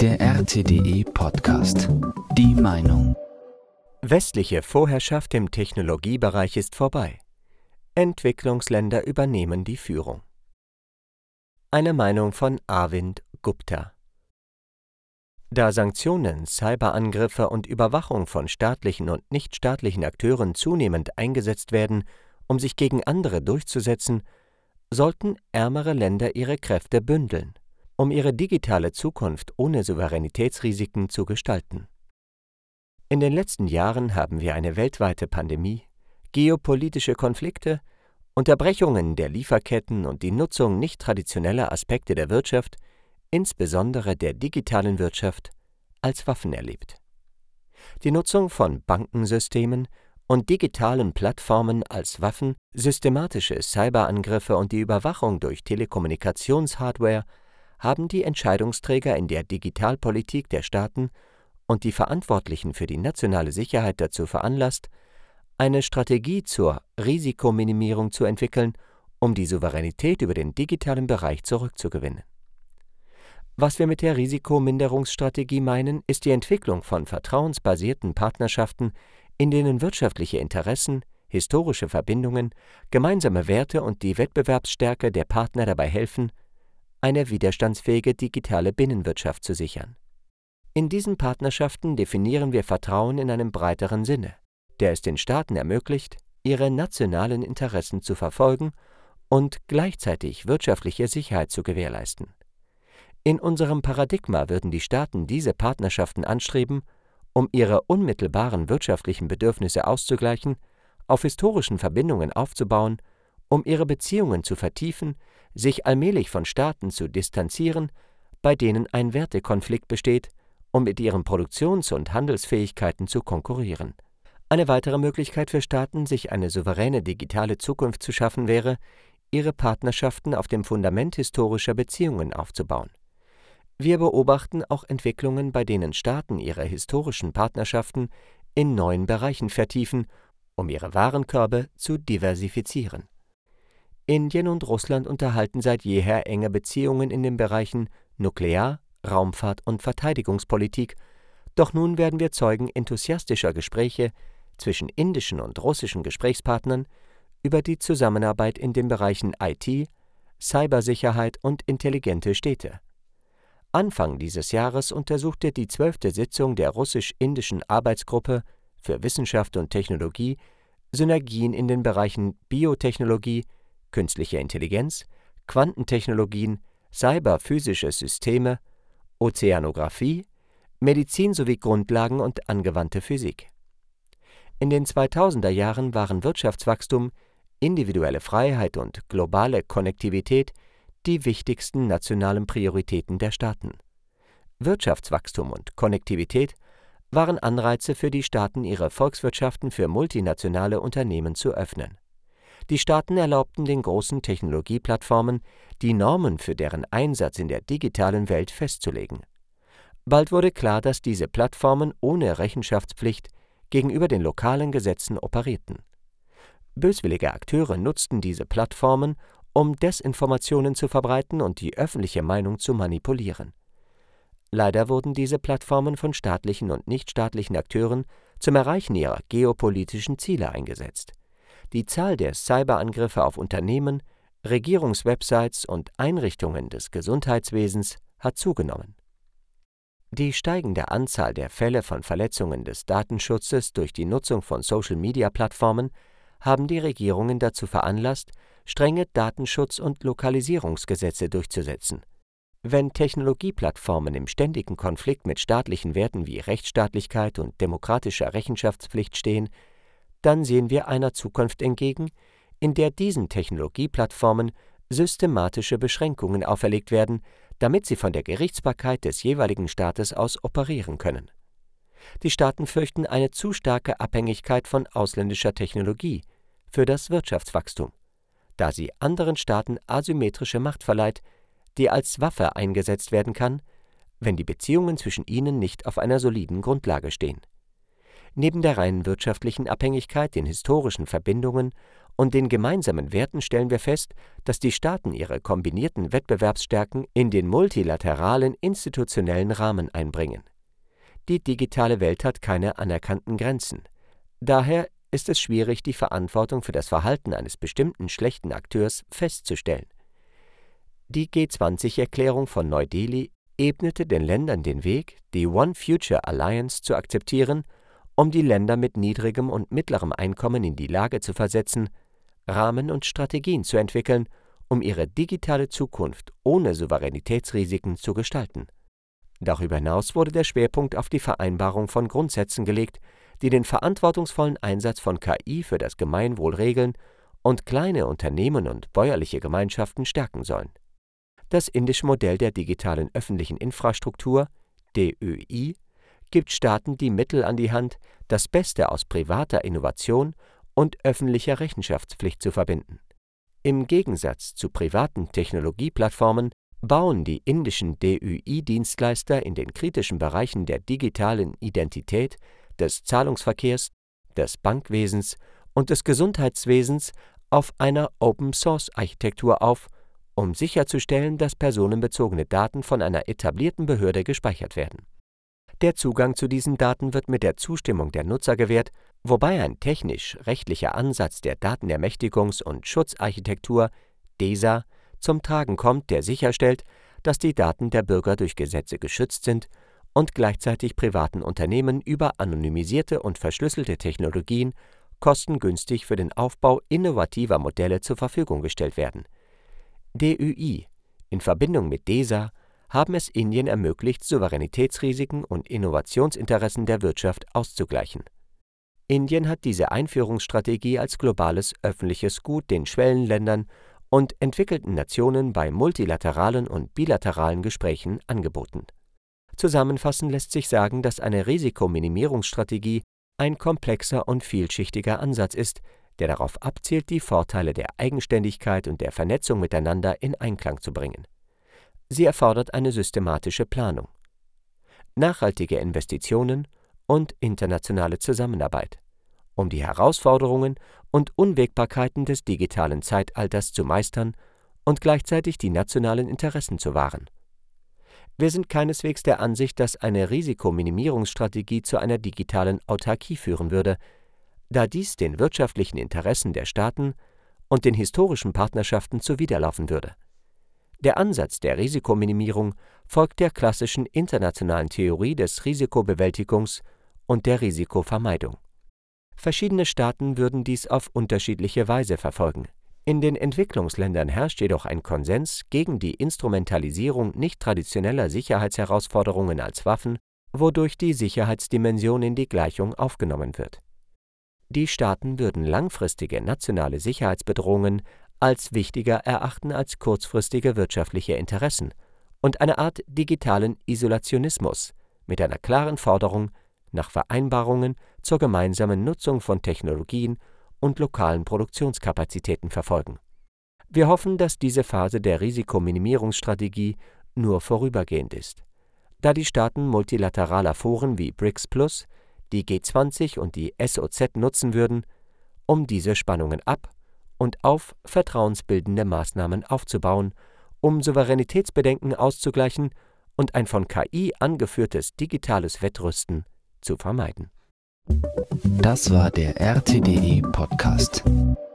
Der RTDE Podcast. Die Meinung. Westliche Vorherrschaft im Technologiebereich ist vorbei. Entwicklungsländer übernehmen die Führung. Eine Meinung von Arvind Gupta. Da Sanktionen, Cyberangriffe und Überwachung von staatlichen und nichtstaatlichen Akteuren zunehmend eingesetzt werden, um sich gegen andere durchzusetzen, sollten ärmere Länder ihre Kräfte bündeln, um ihre digitale Zukunft ohne Souveränitätsrisiken zu gestalten. In den letzten Jahren haben wir eine weltweite Pandemie, geopolitische Konflikte, Unterbrechungen der Lieferketten und die Nutzung nicht traditioneller Aspekte der Wirtschaft, insbesondere der digitalen Wirtschaft, als Waffen erlebt. Die Nutzung von Bankensystemen und digitalen Plattformen als Waffen, systematische Cyberangriffe und die Überwachung durch Telekommunikationshardware haben die Entscheidungsträger in der Digitalpolitik der Staaten und die Verantwortlichen für die nationale Sicherheit dazu veranlasst, eine Strategie zur Risikominimierung zu entwickeln, um die Souveränität über den digitalen Bereich zurückzugewinnen. Was wir mit der Risikominderungsstrategie meinen, ist die Entwicklung von vertrauensbasierten Partnerschaften, in denen wirtschaftliche Interessen, historische Verbindungen, gemeinsame Werte und die Wettbewerbsstärke der Partner dabei helfen, eine widerstandsfähige digitale Binnenwirtschaft zu sichern. In diesen Partnerschaften definieren wir Vertrauen in einem breiteren Sinne, der es den Staaten ermöglicht, ihre nationalen Interessen zu verfolgen und gleichzeitig wirtschaftliche Sicherheit zu gewährleisten. In unserem Paradigma würden die Staaten diese Partnerschaften anstreben, um ihre unmittelbaren wirtschaftlichen Bedürfnisse auszugleichen, auf historischen Verbindungen aufzubauen, um ihre Beziehungen zu vertiefen, sich allmählich von Staaten zu distanzieren, bei denen ein Wertekonflikt besteht, um mit ihren Produktions- und Handelsfähigkeiten zu konkurrieren. Eine weitere Möglichkeit für Staaten, sich eine souveräne digitale Zukunft zu schaffen, wäre, ihre Partnerschaften auf dem Fundament historischer Beziehungen aufzubauen. Wir beobachten auch Entwicklungen, bei denen Staaten ihre historischen Partnerschaften in neuen Bereichen vertiefen, um ihre Warenkörbe zu diversifizieren. Indien und Russland unterhalten seit jeher enge Beziehungen in den Bereichen Nuklear-, Raumfahrt- und Verteidigungspolitik, doch nun werden wir Zeugen enthusiastischer Gespräche zwischen indischen und russischen Gesprächspartnern über die Zusammenarbeit in den Bereichen IT, Cybersicherheit und intelligente Städte. Anfang dieses Jahres untersuchte die 12. Sitzung der russisch-indischen Arbeitsgruppe für Wissenschaft und Technologie Synergien in den Bereichen Biotechnologie, künstliche Intelligenz, Quantentechnologien, cyberphysische Systeme, Ozeanographie, Medizin sowie Grundlagen und angewandte Physik. In den 2000er Jahren waren Wirtschaftswachstum, individuelle Freiheit und globale Konnektivität die wichtigsten nationalen Prioritäten der Staaten. Wirtschaftswachstum und Konnektivität waren Anreize für die Staaten, ihre Volkswirtschaften für multinationale Unternehmen zu öffnen. Die Staaten erlaubten den großen Technologieplattformen, die Normen für deren Einsatz in der digitalen Welt festzulegen. Bald wurde klar, dass diese Plattformen ohne Rechenschaftspflicht gegenüber den lokalen Gesetzen operierten. Böswillige Akteure nutzten diese Plattformen, um Desinformationen zu verbreiten und die öffentliche Meinung zu manipulieren. Leider wurden diese Plattformen von staatlichen und nichtstaatlichen Akteuren zum Erreichen ihrer geopolitischen Ziele eingesetzt. Die Zahl der Cyberangriffe auf Unternehmen, Regierungswebsites und Einrichtungen des Gesundheitswesens hat zugenommen. Die steigende Anzahl der Fälle von Verletzungen des Datenschutzes durch die Nutzung von Social-Media-Plattformen haben die Regierungen dazu veranlasst, strenge Datenschutz- und Lokalisierungsgesetze durchzusetzen. Wenn Technologieplattformen im ständigen Konflikt mit staatlichen Werten wie Rechtsstaatlichkeit und demokratischer Rechenschaftspflicht stehen, dann sehen wir einer Zukunft entgegen, in der diesen Technologieplattformen systematische Beschränkungen auferlegt werden, damit sie von der Gerichtsbarkeit des jeweiligen Staates aus operieren können. Die Staaten fürchten eine zu starke Abhängigkeit von ausländischer Technologie für das Wirtschaftswachstum, da sie anderen Staaten asymmetrische Macht verleiht, die als Waffe eingesetzt werden kann, wenn die Beziehungen zwischen ihnen nicht auf einer soliden Grundlage stehen. Neben der rein wirtschaftlichen Abhängigkeit, den historischen Verbindungen und den gemeinsamen Werten stellen wir fest, dass die Staaten ihre kombinierten Wettbewerbsstärken in den multilateralen institutionellen Rahmen einbringen. Die digitale Welt hat keine anerkannten Grenzen. Daher ist es schwierig, die Verantwortung für das Verhalten eines bestimmten schlechten Akteurs festzustellen. Die G20-Erklärung von Neu-Delhi ebnete den Ländern den Weg, die One Future Alliance zu akzeptieren, um die Länder mit niedrigem und mittlerem Einkommen in die Lage zu versetzen, Rahmen und Strategien zu entwickeln, um ihre digitale Zukunft ohne Souveränitätsrisiken zu gestalten. Darüber hinaus wurde der Schwerpunkt auf die Vereinbarung von Grundsätzen gelegt, die den verantwortungsvollen Einsatz von KI für das Gemeinwohl regeln und kleine Unternehmen und bäuerliche Gemeinschaften stärken sollen. Das indische Modell der digitalen öffentlichen Infrastruktur, DÖI, gibt Staaten die Mittel an die Hand, das Beste aus privater Innovation und öffentlicher Rechenschaftspflicht zu verbinden. Im Gegensatz zu privaten Technologieplattformen bauen die indischen DÖI-Dienstleister in den kritischen Bereichen der digitalen Identität, des Zahlungsverkehrs, des Bankwesens und des Gesundheitswesens auf einer Open-Source-Architektur auf, um sicherzustellen, dass personenbezogene Daten von einer etablierten Behörde gespeichert werden. Der Zugang zu diesen Daten wird mit der Zustimmung der Nutzer gewährt, wobei ein technisch-rechtlicher Ansatz der Datenermächtigungs- und Schutzarchitektur DESA zum Tragen kommt, der sicherstellt, dass die Daten der Bürger durch Gesetze geschützt sind und gleichzeitig privaten Unternehmen über anonymisierte und verschlüsselte Technologien kostengünstig für den Aufbau innovativer Modelle zur Verfügung gestellt werden. DÖI in Verbindung mit DESA haben es Indien ermöglicht, Souveränitätsrisiken und Innovationsinteressen der Wirtschaft auszugleichen. Indien hat diese Einführungsstrategie als globales öffentliches Gut den Schwellenländern und entwickelten Nationen bei multilateralen und bilateralen Gesprächen angeboten. Zusammenfassend lässt sich sagen, dass eine Risikominimierungsstrategie ein komplexer und vielschichtiger Ansatz ist, der darauf abzielt, die Vorteile der Eigenständigkeit und der Vernetzung miteinander in Einklang zu bringen. Sie erfordert eine systematische Planung, nachhaltige Investitionen und internationale Zusammenarbeit, um die Herausforderungen und Unwägbarkeiten des digitalen Zeitalters zu meistern und gleichzeitig die nationalen Interessen zu wahren. Wir sind keineswegs der Ansicht, dass eine Risikominimierungsstrategie zu einer digitalen Autarkie führen würde, da dies den wirtschaftlichen Interessen der Staaten und den historischen Partnerschaften zuwiderlaufen würde. Der Ansatz der Risikominimierung folgt der klassischen internationalen Theorie des Risikobewältigungs und der Risikovermeidung. Verschiedene Staaten würden dies auf unterschiedliche Weise verfolgen. In den Entwicklungsländern herrscht jedoch ein Konsens gegen die Instrumentalisierung nicht traditioneller Sicherheitsherausforderungen als Waffen, wodurch die Sicherheitsdimension in die Gleichung aufgenommen wird. Die Staaten würden langfristige nationale Sicherheitsbedrohungen als wichtiger erachten als kurzfristige wirtschaftliche Interessen und eine Art digitalen Isolationismus mit einer klaren Forderung nach Vereinbarungen zur gemeinsamen Nutzung von Technologien und lokalen Produktionskapazitäten verfolgen. Wir hoffen, dass diese Phase der Risikominimierungsstrategie nur vorübergehend ist, da die Staaten multilateraler Foren wie BRICS Plus, die G20 und die SOZ nutzen würden, um diese Spannungen ab- und auf vertrauensbildende Maßnahmen aufzubauen, um Souveränitätsbedenken auszugleichen und ein von KI angeführtes digitales Wettrüsten zu vermeiden. Das war der RTDE Podcast.